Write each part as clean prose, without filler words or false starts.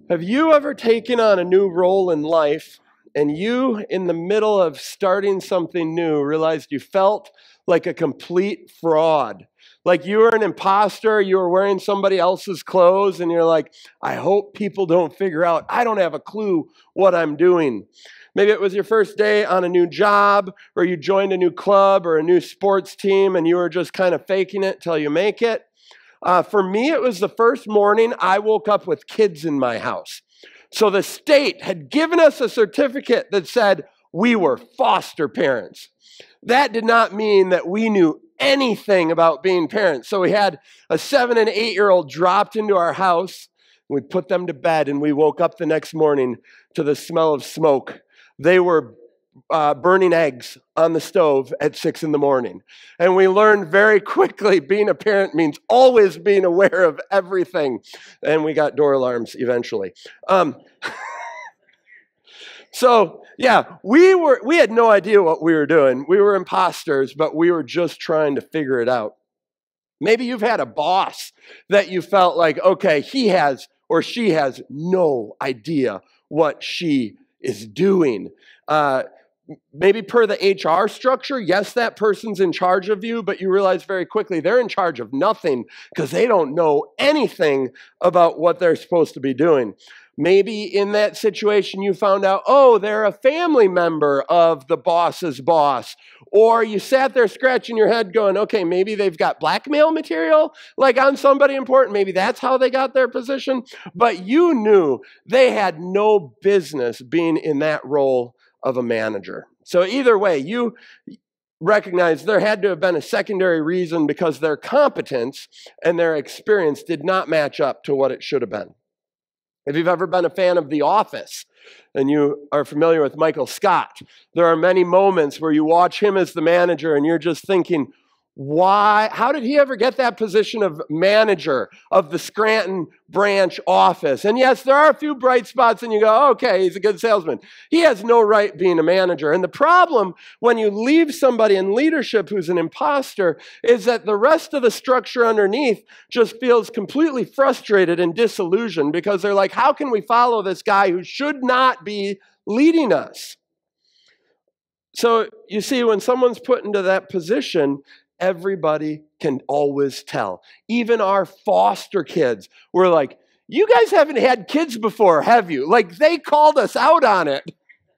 Have you ever taken on a new role in life and you, in the middle of starting something new, realized you felt like a complete fraud? Like you were an imposter, you were wearing somebody else's clothes, and you're like, I hope people don't figure out, I don't have a clue what I'm doing. Maybe it was your first day on a new job, or you joined a new club or a new sports team, and you were just kind of faking it till you make it. For me, it was the first morning I woke up with kids in my house. So the state had given us a certificate that said we were foster parents. That did not mean that we knew anything about being parents. So we had a 7 and 8-year-old dropped into our house. We put them to bed, and we woke up the next morning to the smell of smoke. They were burning eggs on the stove at 6 in the morning. And we learned very quickly being a parent means always being aware of everything. And we got door alarms eventually. So yeah, we had no idea what we were doing. We were imposters, but we were just trying to figure it out. Maybe you've had a boss that you felt like, okay, he has or she has no idea what she is doing. Maybe per the HR structure, yes, that person's in charge of you, but you realize very quickly they're in charge of nothing because they don't know anything about what they're supposed to be doing. Maybe in that situation you found out, oh, they're a family member of the boss's boss. Or you sat there scratching your head going, okay, maybe they've got blackmail material like on somebody important. Maybe that's how they got their position. But you knew they had no business being in that role of a manager. So either way, you recognize there had to have been a secondary reason because their competence and their experience did not match up to what it should have been. If you've ever been a fan of The Office and you are familiar with Michael Scott, there are many moments where you watch him as the manager and you're just thinking, why? How did he ever get that position of manager of the Scranton branch office? And yes, there are a few bright spots and you go, okay, he's a good salesman. He has no right being a manager. And the problem when you leave somebody in leadership who's an imposter is that the rest of the structure underneath just feels completely frustrated and disillusioned because they're like, how can we follow this guy who should not be leading us? So you see, when someone's put into that position, everybody can always tell. Even our foster kids were like, you guys haven't had kids before, have you? Like, they called us out on it.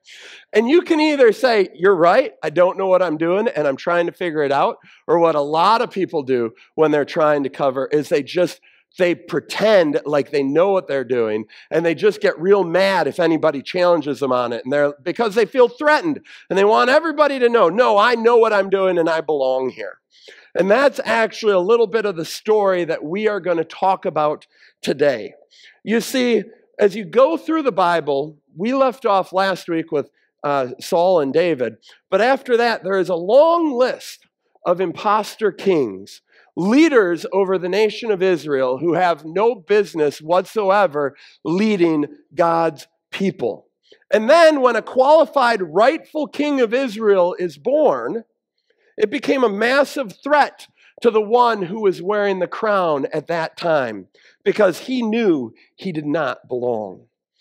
And you can either say, you're right, I don't know what I'm doing, and I'm trying to figure it out, or what a lot of people do when they're trying to cover is they pretend like they know what they're doing, and they just get real mad if anybody challenges them on it, and because they feel threatened, and they want everybody to know, no, I know what I'm doing, and I belong here. And that's actually a little bit of the story that we are going to talk about today. You see, as you go through the Bible, we left off last week with Saul and David, but after that, there is a long list of imposter kings, leaders over the nation of Israel who have no business whatsoever leading God's people. And then when a qualified rightful king of Israel is born, it became a massive threat to the one who was wearing the crown at that time because he knew he did not belong.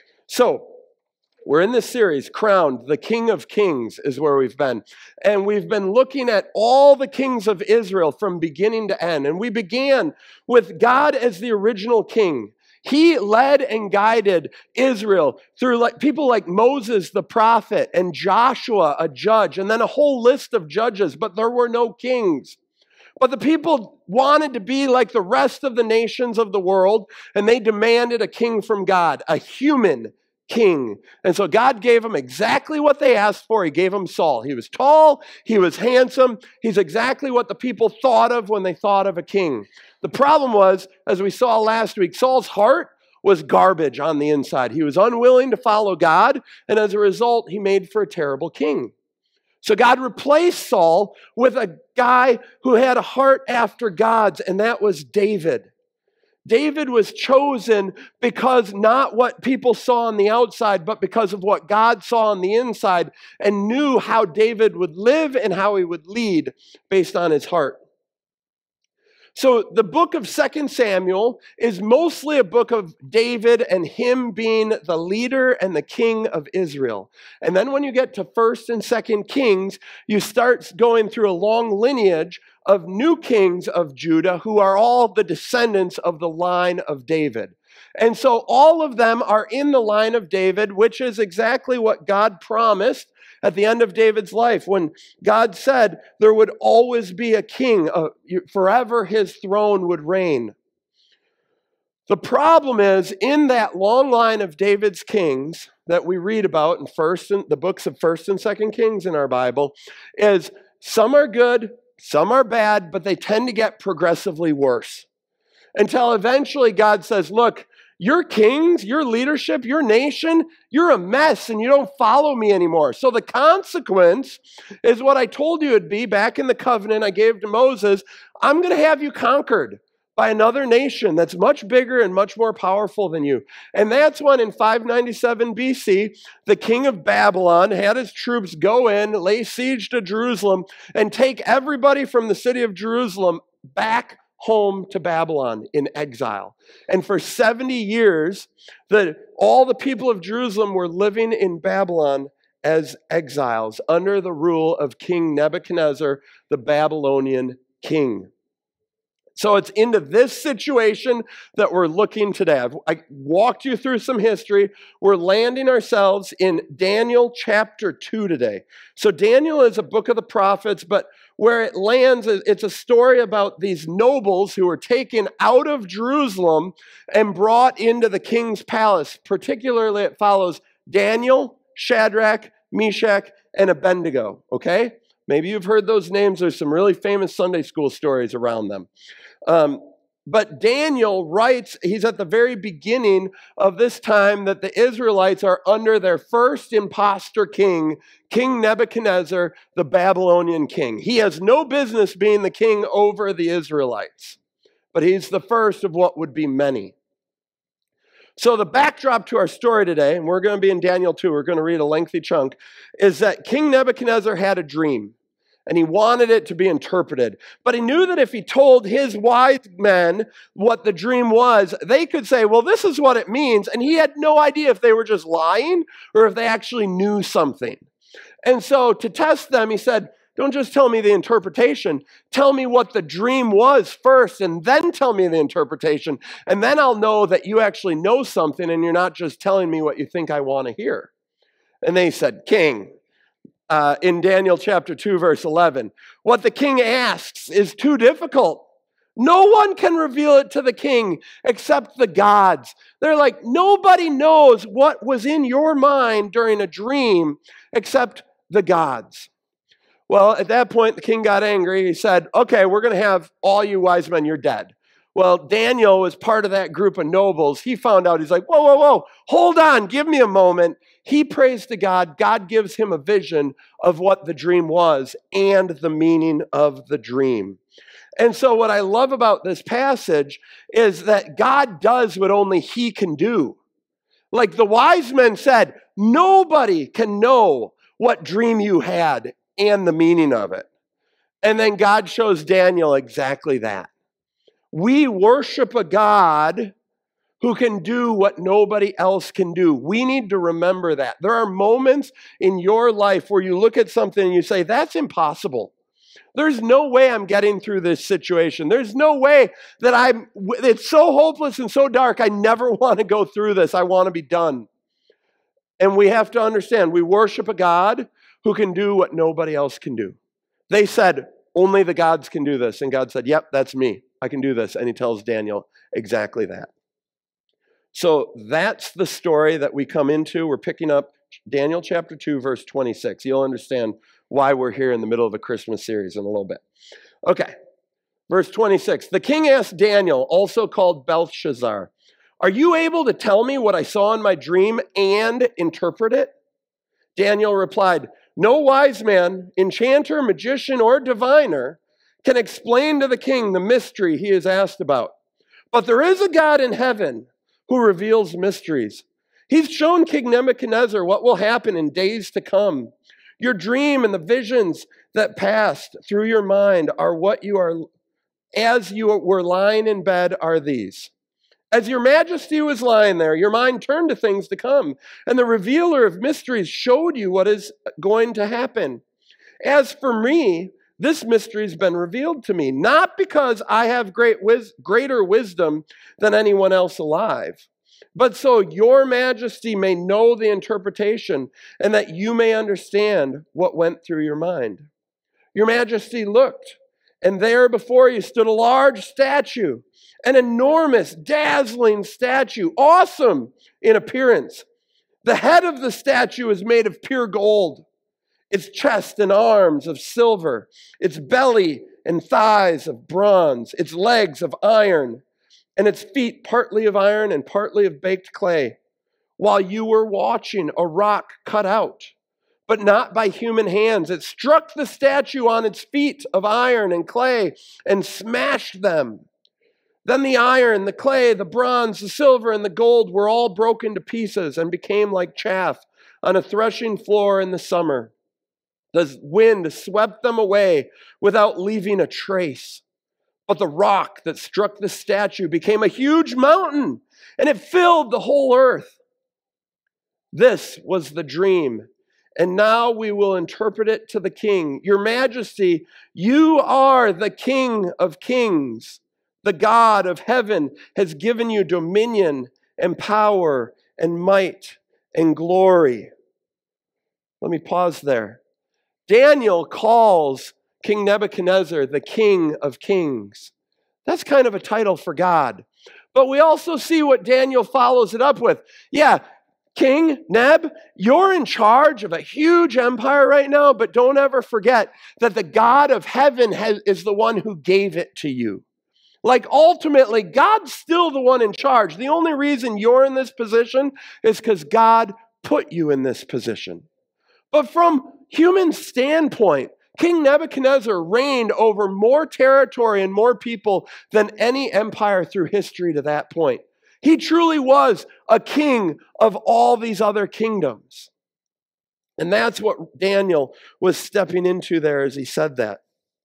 So, we're in this series, Crowned, the King of Kings is where we've been. And we've been looking at all the kings of Israel from beginning to end. And we began with God as the original king. He led and guided Israel through people like Moses, the prophet, and Joshua, a judge, and then a whole list of judges, but there were no kings. But the people wanted to be like the rest of the nations of the world, and they demanded a king from God, a human king. And so God gave them exactly what they asked for. He gave them Saul. He was tall, he was handsome, he's exactly what the people thought of when they thought of a king. The problem was, as we saw last week, Saul's heart was garbage on the inside. He was unwilling to follow God, and as a result, he made for a terrible king. So God replaced Saul with a guy who had a heart after God's, and that was David. David was chosen because not what people saw on the outside, but because of what God saw on the inside and knew how David would live and how he would lead based on his heart. So the book of 2 Samuel is mostly a book of David and him being the leader and the king of Israel. And then when you get to 1st and 2nd Kings, you start going through a long lineage of new kings of Judah who are all the descendants of the line of David. And so all of them are in the line of David, which is exactly what God promised at the end of David's life, when God said there would always be a king, forever his throne would reign. The problem is, in that long line of David's kings that we read about in the books of 1st and 2nd Kings in our Bible, is some are good, some are bad, but they tend to get progressively worse. Until eventually God says, look, your kings, your leadership, your nation, you're a mess and you don't follow me anymore. So the consequence is what I told you it'd be back in the covenant I gave to Moses. I'm going to have you conquered by another nation that's much bigger and much more powerful than you. And that's when in 597 BC, the king of Babylon had his troops go in, lay siege to Jerusalem, and take everybody from the city of Jerusalem back home to Babylon in exile. And for 70 years, all the people of Jerusalem were living in Babylon as exiles under the rule of King Nebuchadnezzar, the Babylonian king. So it's into this situation that we're looking today. I walked you through some history. We're landing ourselves in Daniel chapter 2 today. So Daniel is a book of the prophets, but where it lands, it's a story about these nobles who were taken out of Jerusalem and brought into the king's palace. Particularly, it follows Daniel, Shadrach, Meshach, and Abednego, okay? Maybe you've heard those names. There's some really famous Sunday school stories around them. But Daniel writes, he's at the very beginning of this time that the Israelites are under their first imposter king, King Nebuchadnezzar, the Babylonian king. He has no business being the king over the Israelites, but he's the first of what would be many. So the backdrop to our story today, and we're going to be in Daniel 2, we're going to read a lengthy chunk, is that King Nebuchadnezzar had a dream. And he wanted it to be interpreted. But he knew that if he told his wise men what the dream was, they could say, well, this is what it means. And he had no idea if they were just lying or if they actually knew something. And so to test them, he said, don't just tell me the interpretation. Tell me what the dream was first, and then tell me the interpretation. And then I'll know that you actually know something and you're not just telling me what you think I want to hear. And they said, King, in Daniel chapter 2, verse 11. What the king asks is too difficult. No one can reveal it to the king except the gods. They're like, nobody knows what was in your mind during a dream except the gods. Well, at that point, the king got angry. He said, okay, we're going to have all you wise men, you're dead. Well, Daniel was part of that group of nobles. He found out, he's like, whoa, whoa, whoa, hold on, give me a moment. He prays to God. God gives him a vision of what the dream was and the meaning of the dream. And so what I love about this passage is that God does what only he can do. Like the wise men said, nobody can know what dream you had and the meaning of it. And then God shows Daniel exactly that. We worship a God who can do what nobody else can do. We need to remember that. There are moments in your life where you look at something and you say, that's impossible. There's no way I'm getting through this situation. There's no way that it's so hopeless and so dark, I never want to go through this. I want to be done. And we have to understand, we worship a God who can do what nobody else can do. They said, only the gods can do this. And God said, yep, that's me. I can do this. And he tells Daniel exactly that. So that's the story that we come into. We're picking up Daniel chapter 2, verse 26. You'll understand why we're here in the middle of a Christmas series in a little bit. Okay, verse 26. The king asked Daniel, also called Belshazzar, are you able to tell me what I saw in my dream and interpret it? Daniel replied, no wise man, enchanter, magician, or diviner can explain to the king the mystery he is asked about. But there is a God in heaven who reveals mysteries. He's shown King Nebuchadnezzar what will happen in days to come. Your dream and the visions that passed through your mind are what you are as you were lying in bed are these. As your majesty was lying there, your mind turned to things to come, and the revealer of mysteries showed you what is going to happen. As for me, this mystery has been revealed to me, not because I have greater wisdom than anyone else alive, but so your majesty may know the interpretation and that you may understand what went through your mind. Your majesty looked, and there before you stood a large statue, an enormous, dazzling statue, awesome in appearance. The head of the statue is made of pure gold, its chest and arms of silver, its belly and thighs of bronze, its legs of iron, and its feet partly of iron and partly of baked clay. While you were watching, a rock cut out, but not by human hands. It struck the statue on its feet of iron and clay and smashed them. Then the iron, the clay, the bronze, the silver, and the gold were all broken to pieces and became like chaff on a threshing floor in the summer. The wind swept them away without leaving a trace. But the rock that struck the statue became a huge mountain, and it filled the whole earth. This was the dream, and now we will interpret it to the king. Your majesty, you are the King of kings. The God of heaven has given you dominion and power and might and glory. Let me pause there. Daniel calls King Nebuchadnezzar the King of kings. That's kind of a title for God. But we also see what Daniel follows it up with. Yeah, King Neb, you're in charge of a huge empire right now, but don't ever forget that the God of heaven is the one who gave it to you. Like ultimately, God's still the one in charge. The only reason you're in this position is because God put you in this position. But from human standpoint, King Nebuchadnezzar reigned over more territory and more people than any empire through history to that point. He truly was a king of all these other kingdoms. And that's what Daniel was stepping into there as he said that.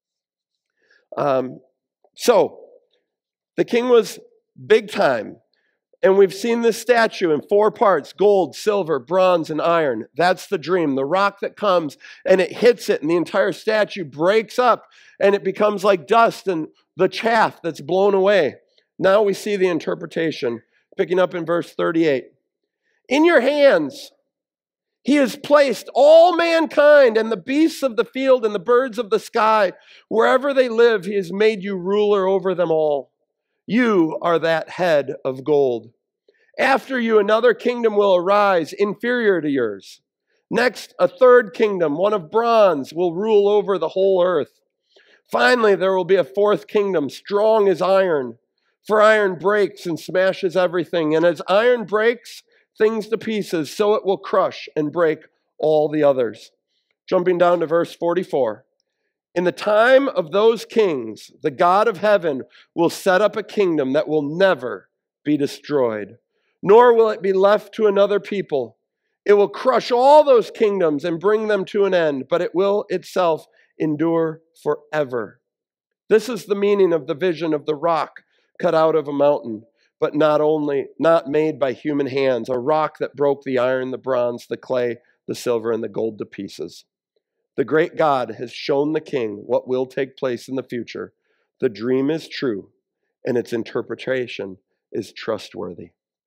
So, the king was big time. And we've seen this statue in 4 parts: gold, silver, bronze, and iron. That's the dream. The rock that comes and it hits it, and the entire statue breaks up, and it becomes like dust and the chaff that's blown away. Now we see the interpretation, picking up in verse 38. In your hands he has placed all mankind and the beasts of the field and the birds of the sky. Wherever they live, he has made you ruler over them all. You are that head of gold. After you, another kingdom will arise, inferior to yours. Next, a third kingdom, one of bronze, will rule over the whole earth. Finally, there will be a fourth kingdom, strong as iron. For iron breaks and smashes everything. And as iron breaks things to pieces, so it will crush and break all the others. Jumping down to verse 44. In the time of those kings, the God of heaven will set up a kingdom that will never be destroyed, nor will it be left to another people. It will crush all those kingdoms and bring them to an end, but it will itself endure forever. This is the meaning of the vision of the rock cut out of a mountain, but not made by human hands, a rock that broke the iron, the bronze, the clay, the silver, and the gold to pieces. The great God has shown the king what will take place in the future. The dream is true, and its interpretation is trustworthy.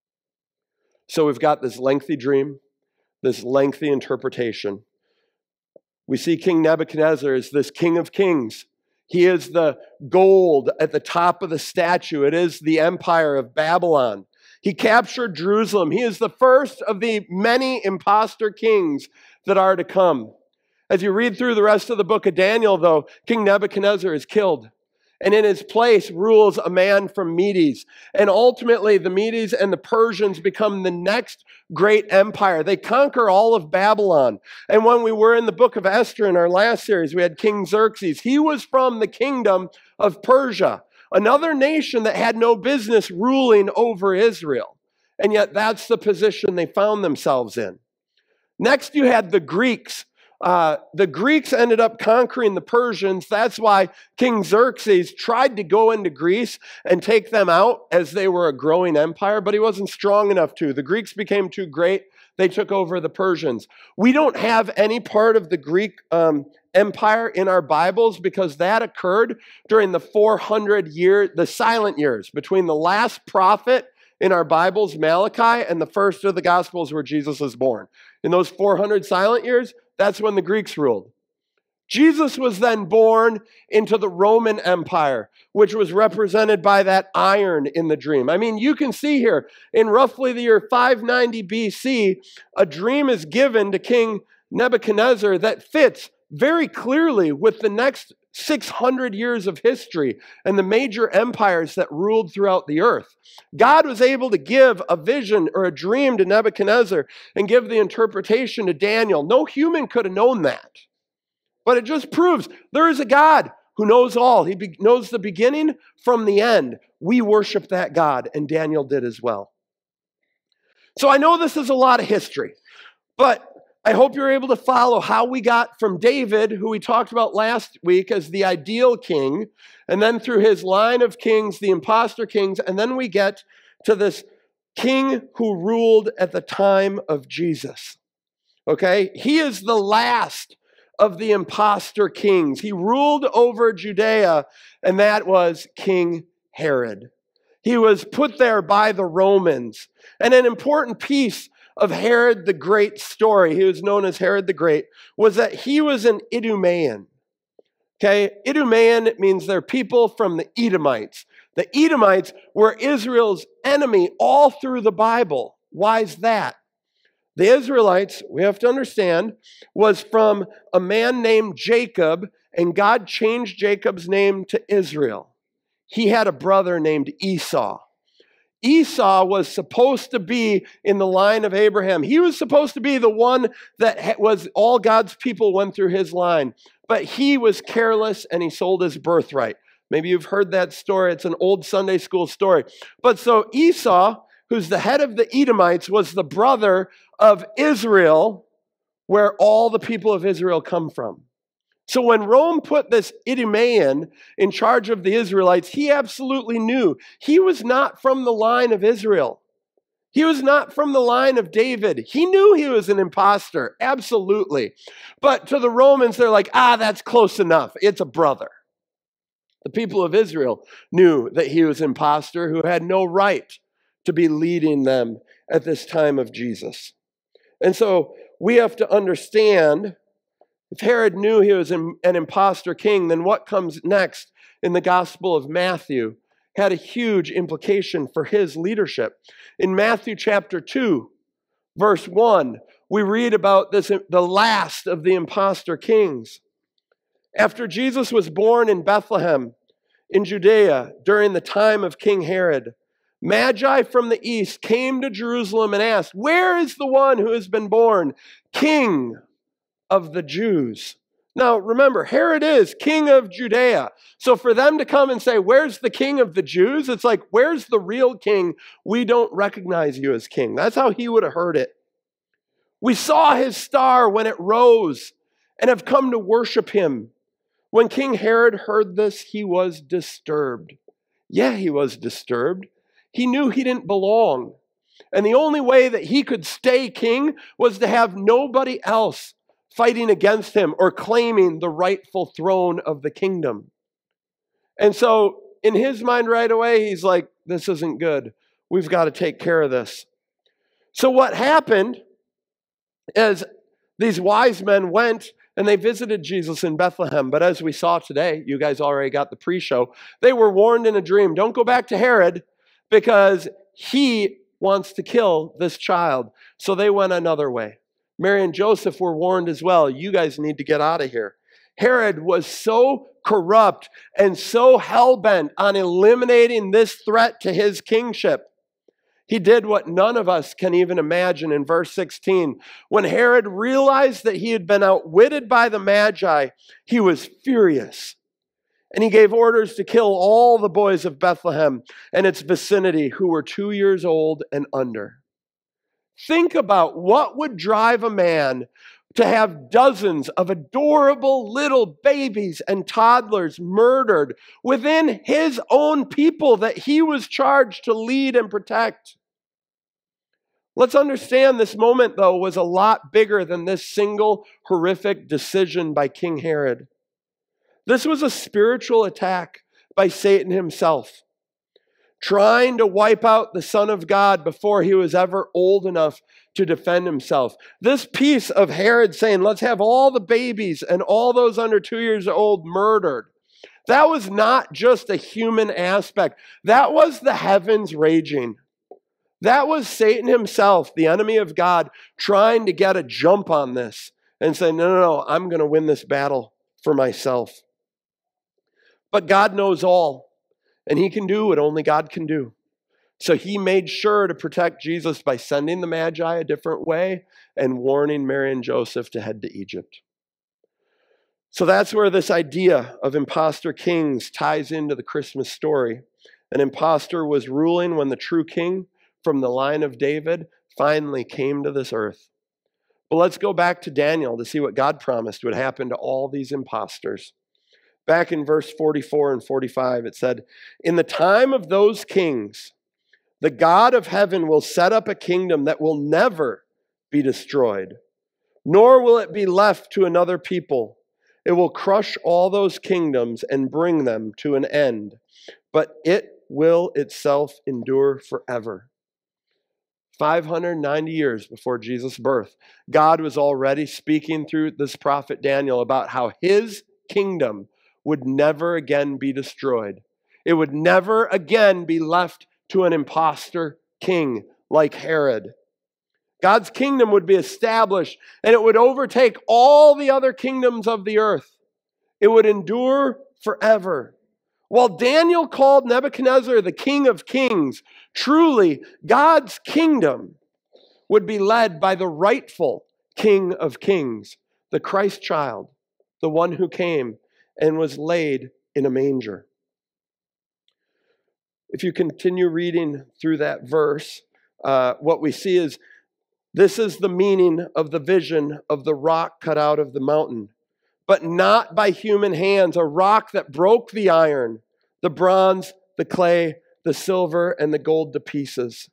So we've got this lengthy dream, this lengthy interpretation. We see King Nebuchadnezzar as this king of kings. He is the gold at the top of the statue. It is the empire of Babylon. He captured Jerusalem. He is the first of the many imposter kings that are to come. As you read through the rest of the book of Daniel, though, King Nebuchadnezzar is killed. And in his place rules a man from Medes. And ultimately, the Medes and the Persians become the next great empire. They conquer all of Babylon. And when we were in the book of Esther in our last series, we had King Xerxes. He was from the kingdom of Persia, another nation that had no business ruling over Israel. And yet that's the position they found themselves in. Next, you had the Greeks. The Greeks ended up conquering the Persians. That's why King Xerxes tried to go into Greece and take them out as they were a growing empire, but he wasn't strong enough to. The Greeks became too great. They took over the Persians. We don't have any part of the Greek empire in our Bibles because that occurred during the 400 years, the silent years, between the last prophet in our Bibles, Malachi, and the first of the Gospels where Jesus was born. In those 400 silent years, that's when the Greeks ruled. Jesus was then born into the Roman Empire, which was represented by that iron in the dream. I mean, you can see here, in roughly the year 590 BC, a dream is given to King Nebuchadnezzar that fits very clearly with the next 600 years of history and the major empires that ruled throughout the earth. God was able to give a vision or a dream to Nebuchadnezzar and give the interpretation to Daniel. No human could have known that. But it just proves there is a God who knows all. He knows the beginning from the end. We worship that God, and Daniel did as well. So I know this is a lot of history, but I hope you're able to follow how we got from David, who we talked about last week as the ideal king, and then through his line of kings, the imposter kings, and then we get to this king who ruled at the time of Jesus. Okay? He is the last of the imposter kings. He ruled over Judea, and that was King Herod. He was put there by the Romans. And an important piece of Herod the Great story, he was known as Herod the Great, was that he was an Idumean. Okay, Idumean means they're people from the Edomites. The Edomites were Israel's enemy all through the Bible. Why is that? The Israelites, we have to understand, was from a man named Jacob, and God changed Jacob's name to Israel. He had a brother named Esau. Esau was supposed to be in the line of Abraham. He was supposed to be the one that was all God's people went through his line. But he was careless and he sold his birthright. Maybe you've heard that story. It's an old Sunday school story. But so Esau, who's the head of the Edomites, was the brother of Israel, where all the people of Israel come from. So when Rome put this Idumean in charge of the Israelites, he absolutely knew he was not from the line of Israel. He was not from the line of David. He knew he was an imposter, absolutely. But to the Romans, they're like, that's close enough. It's a brother. The people of Israel knew that he was an imposter who had no right to be leading them at this time of Jesus. And so we have to understand, if Herod knew he was an imposter king, then what comes next in the Gospel of Matthew had a huge implication for his leadership. In Matthew chapter 2, verse 1, we read about this, the last of the imposter kings. After Jesus was born in Bethlehem in Judea during the time of King Herod, Magi from the east came to Jerusalem and asked, "Where is the one who has been born King of the Jews?" Now, remember, Herod is king of Judea. So for them to come and say, "Where's the king of the Jews?" It's like, where's the real king? We don't recognize you as king. That's how he would have heard it. We saw his star when it rose and have come to worship him. When King Herod heard this, he was disturbed. Yeah, he was disturbed. He knew he didn't belong. And the only way that he could stay king was to have nobody else fighting against him or claiming the rightful throne of the kingdom. And so in his mind right away, he's like, this isn't good. We've got to take care of this. So what happened is these wise men went and they visited Jesus in Bethlehem. But as we saw today, you guys already got the pre-show, they were warned in a dream, don't go back to Herod because he wants to kill this child. So they went another way. Mary and Joseph were warned as well. You guys need to get out of here. Herod was so corrupt and so hell-bent on eliminating this threat to his kingship. He did what none of us can even imagine in verse 16. When Herod realized that he had been outwitted by the Magi, he was furious. And he gave orders to kill all the boys of Bethlehem and its vicinity who were 2 years old and under. Think about what would drive a man to have dozens of adorable little babies and toddlers murdered within his own people that he was charged to lead and protect. Let's understand this moment, though, was a lot bigger than this single horrific decision by King Herod. This was a spiritual attack by Satan himself, trying to wipe out the Son of God before he was ever old enough to defend himself. This piece of Herod saying, let's have all the babies and all those under 2 years old murdered, that was not just a human aspect. That was the heavens raging. That was Satan himself, the enemy of God, trying to get a jump on this and say, no, I'm going to win this battle for myself. But God knows all, and he can do what only God can do. So he made sure to protect Jesus by sending the Magi a different way and warning Mary and Joseph to head to Egypt. So that's where this idea of imposter kings ties into the Christmas story. An imposter was ruling when the true king from the line of David finally came to this earth. But let's go back to Daniel to see what God promised would happen to all these imposters. Back in verse 44 and 45, it said, in the time of those kings, the God of heaven will set up a kingdom that will never be destroyed, nor will it be left to another people. It will crush all those kingdoms and bring them to an end, but it will itself endure forever. 590 years before Jesus' birth, God was already speaking through this prophet Daniel about how his kingdom would never again be destroyed. It would never again be left to an imposter king like Herod. God's kingdom would be established, and it would overtake all the other kingdoms of the earth. It would endure forever. While Daniel called Nebuchadnezzar the King of Kings, truly God's kingdom would be led by the rightful King of Kings, the Christ child, the one who came and was laid in a manger. If you continue reading through that verse, what we see is this is the meaning of the vision of the rock cut out of the mountain, but not by human hands, a rock that broke the iron, the bronze, the clay, the silver, and the gold to pieces.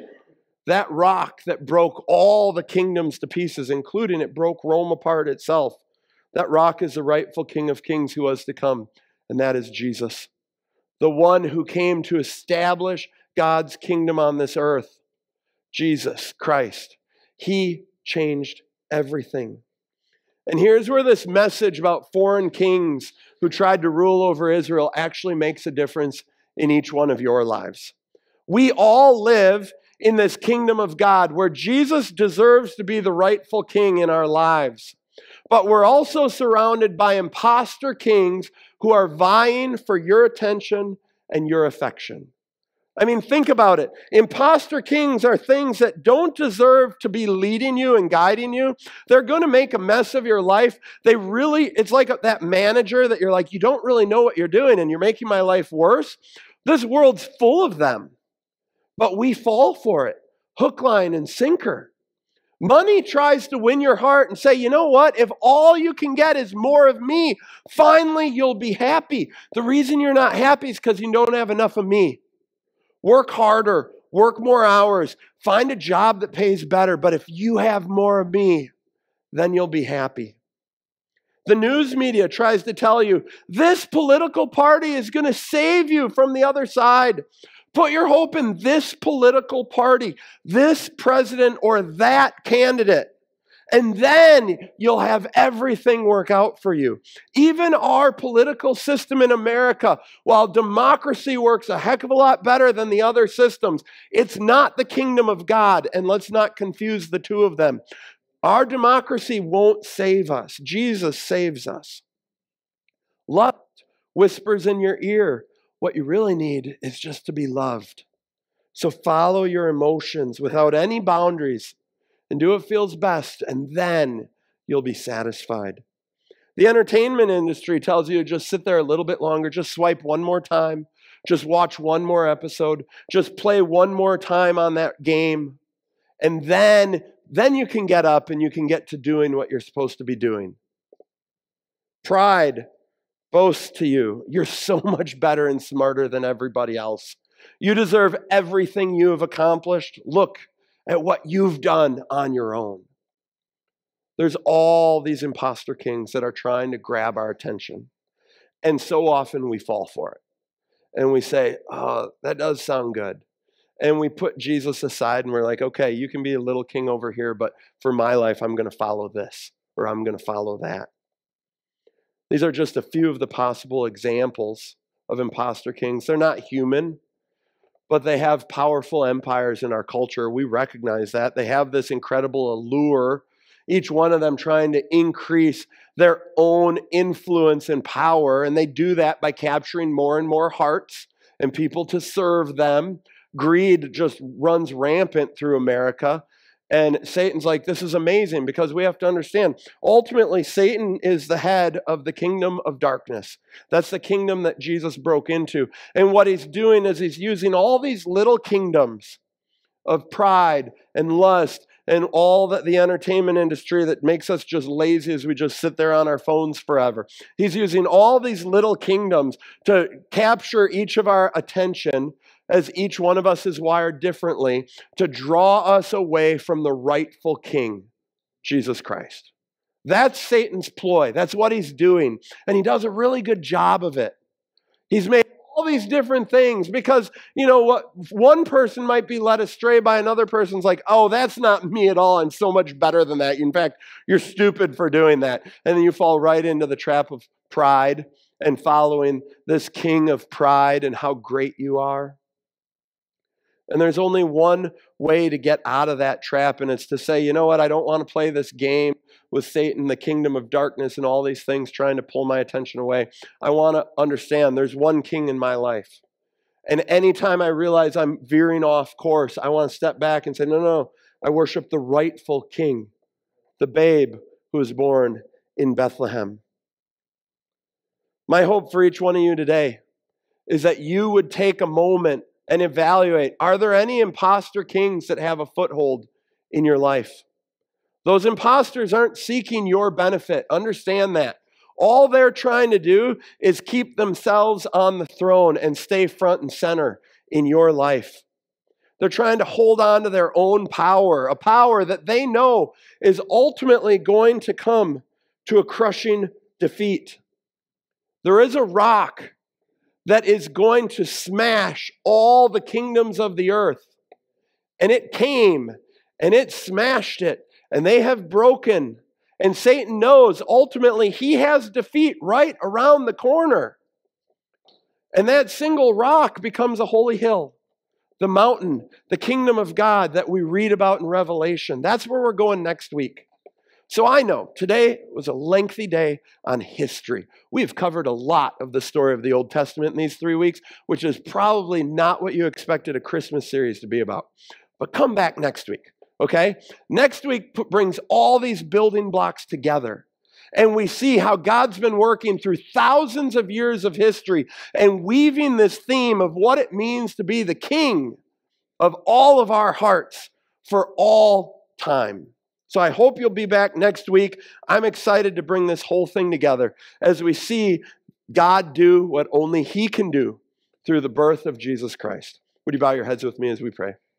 That rock that broke all the kingdoms to pieces, including it broke Rome apart itself. That rock is the rightful King of Kings who was to come, and that is Jesus, the one who came to establish God's kingdom on this earth. Jesus Christ. He changed everything. And here's where this message about foreign kings who tried to rule over Israel actually makes a difference in each one of your lives. We all live in this kingdom of God where Jesus deserves to be the rightful king in our lives. But we're also surrounded by imposter kings who are vying for your attention and your affection. I mean, think about it. Imposter kings are things that don't deserve to be leading you and guiding you. They're going to make a mess of your life. It's like that manager that you're like, you don't really know what you're doing and you're making my life worse. This world's full of them, but we fall for it. Hook, line, and sinker. Money tries to win your heart and say, you know what? If all you can get is more of me, finally you'll be happy. The reason you're not happy is because you don't have enough of me. Work harder, work more hours, find a job that pays better. But if you have more of me, then you'll be happy. The news media tries to tell you this political party is going to save you from the other side. Put your hope in this political party, this president or that candidate. And then you'll have everything work out for you. Even our political system in America, while democracy works a heck of a lot better than the other systems, it's not the kingdom of God, and let's not confuse the two of them. Our democracy won't save us. Jesus saves us. Lust whispers in your ear, what you really need is just to be loved. So follow your emotions without any boundaries. And do what feels best, and then you'll be satisfied. The entertainment industry tells you to just sit there a little bit longer, just swipe one more time, just watch one more episode, just play one more time on that game, and then then you can get up and you can get to doing what you're supposed to be doing. Pride boasts to you, you're so much better and smarter than everybody else. You deserve everything you have accomplished. Look at what you've done on your own. There's all these imposter kings that are trying to grab our attention. And so often we fall for it. And we say, oh, that does sound good. And we put Jesus aside and we're like, okay, you can be a little king over here, but for my life, I'm going to follow this or I'm going to follow that. These are just a few of the possible examples of imposter kings. They're not human, but they have powerful empires in our culture. We recognize that. They have this incredible allure, each one of them trying to increase their own influence and power, and they do that by capturing more and more hearts and people to serve them. Greed just runs rampant through America. And Satan's like, this is amazing because we have to understand, ultimately, Satan is the head of the kingdom of darkness. That's the kingdom that Jesus broke into. And what he's doing is he's using all these little kingdoms of pride and lust and all that the entertainment industry that makes us just lazy as we just sit there on our phones forever. He's using all these little kingdoms to capture each of our attention, as each one of us is wired differently, to draw us away from the rightful king, Jesus Christ. That's Satan's ploy. That's what he's doing. And he does a really good job of it. He's made all these different things because, you know what, one person might be led astray by another person's like, oh, that's not me at all. I'm so much better than that. In fact, you're stupid for doing that. And then you fall right into the trap of pride and following this king of pride and how great you are. And there's only one way to get out of that trap, and it's to say, you know what, I don't want to play this game with Satan, the kingdom of darkness, and all these things trying to pull my attention away. I want to understand there's one king in my life. And anytime I realize I'm veering off course, I want to step back and say, no, I worship the rightful king, the babe who was born in Bethlehem. My hope for each one of you today is that you would take a moment and evaluate, are there any imposter kings that have a foothold in your life? Those imposters aren't seeking your benefit. Understand that. All they're trying to do is keep themselves on the throne and stay front and center in your life. They're trying to hold on to their own power, a power that they know is ultimately going to come to a crushing defeat. There is a rock that is going to smash all the kingdoms of the earth. And it came, and it smashed it, and they have broken. And Satan knows, ultimately, he has defeat right around the corner. And that single rock becomes a holy hill, the mountain, the kingdom of God that we read about in Revelation. That's where we're going next week. So I know today was a lengthy day on history. We've covered a lot of the story of the Old Testament in these 3 weeks, which is probably not what you expected a Christmas series to be about. But come back next week, okay? Next week brings all these building blocks together. And we see how God's been working through thousands of years of history and weaving this theme of what it means to be the king of all of our hearts for all time. So I hope you'll be back next week. I'm excited to bring this whole thing together as we see God do what only He can do through the birth of Jesus Christ. Would you bow your heads with me as we pray?